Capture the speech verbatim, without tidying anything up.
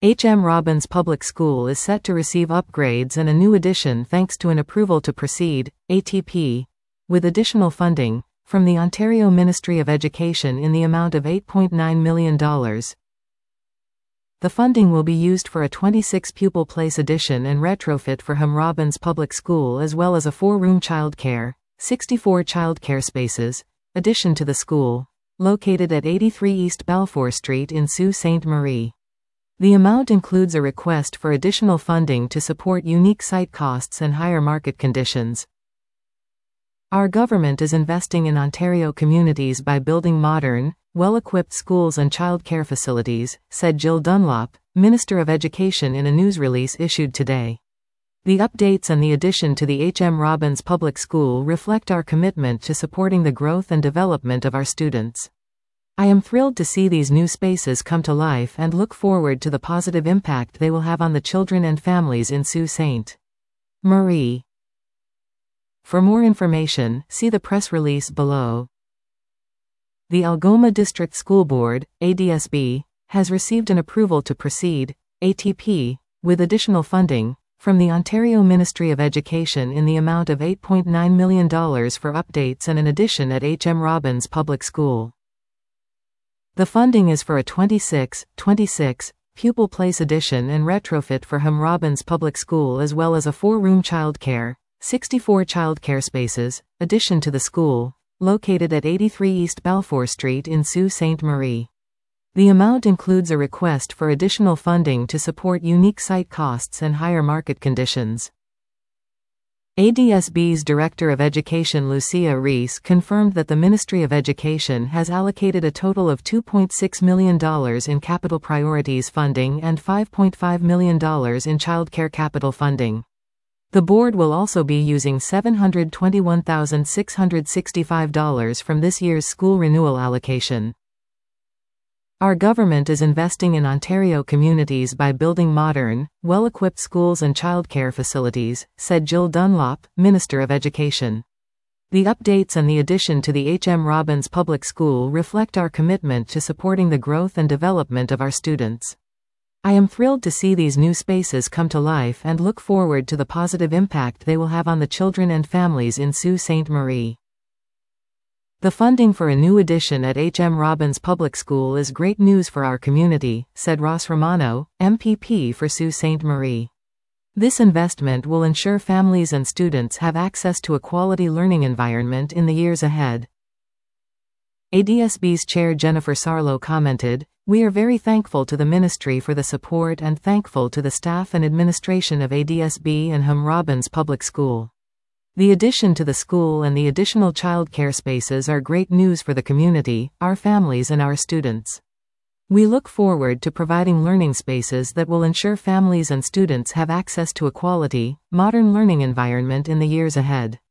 H M Robbins Public School is set to receive upgrades and a new addition thanks to an approval to proceed, A T P, with additional funding from the Ontario Ministry of Education in the amount of eight point nine million dollars. The funding will be used for a twenty-six pupil place addition and retrofit for H M Robbins Public School, as well as a four-room childcare, sixty-four childcare spaces, addition to the school, located at eighty-three East Balfour Street in Sault Ste. Marie. The amount includes a request for additional funding to support unique site costs and higher market conditions. Our government is investing in Ontario communities by building modern, well-equipped schools and childcare facilities, said Jill Dunlop, Minister of Education, in a news release issued today. The updates and the addition to the H M Robbins Public School reflect our commitment to supporting the growth and development of our students. I am thrilled to see these new spaces come to life and look forward to the positive impact they will have on the children and families in Sault Ste. Marie. For more information, see the press release below. The Algoma District School Board, A D S B, has received an approval to proceed, A T P, with additional funding from the Ontario Ministry of Education in the amount of eight point nine million dollars for updates and an addition at H M Robbins Public School. The funding is for a twenty-six, twenty-six pupil place addition and retrofit for H M Robbins Public School, as well as a four-room childcare, sixty-four childcare spaces, addition to the school, located at eighty-three East Balfour Street in Sault Ste. Marie. The amount includes a request for additional funding to support unique site costs and higher market conditions. A D S B's Director of Education Lucia Reese confirmed that the Ministry of Education has allocated a total of two point six million dollars in capital priorities funding and five point five million dollars in childcare capital funding. The board will also be using seven hundred twenty-one thousand six hundred sixty-five dollars from this year's school renewal allocation. Our government is investing in Ontario communities by building modern, well-equipped schools and childcare facilities, said Jill Dunlop, Minister of Education. The updates and the addition to the H M Robbins Public School reflect our commitment to supporting the growth and development of our students. I am thrilled to see these new spaces come to life and look forward to the positive impact they will have on the children and families in Sault Ste. Marie. The funding for a new addition at H M Robbins Public School is great news for our community, said Ross Romano, M P P for Sault Ste. Marie. This investment will ensure families and students have access to a quality learning environment in the years ahead. A D S B's Chair Jennifer Sarlo commented, "We are very thankful to the Ministry for the support and thankful to the staff and administration of A D S B and H M Robbins Public School. The addition to the school and the additional childcare spaces are great news for the community, our families and our students. We look forward to providing learning spaces that will ensure families and students have access to a quality, modern learning environment in the years ahead."